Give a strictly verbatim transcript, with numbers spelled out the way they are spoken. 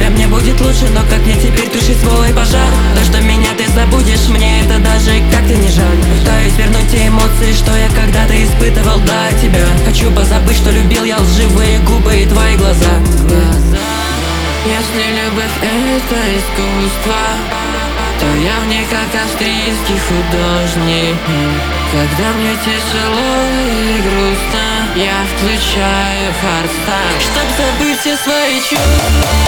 тебя мне будет лучше, но как мне теперь тушить свой пожар? То, что меня ты забудешь, мне это даже как-то не жаль. Пытаюсь вернуть те эмоции, что я когда-то испытывал до тебя. Хочу позабыть, что любил я лживые губы и твои глаза. Если любовь это искусство, то я в ней как австрийский художник. Когда мне тяжело и грустно, я включаю хардстайл, чтоб забыть все свои чувства.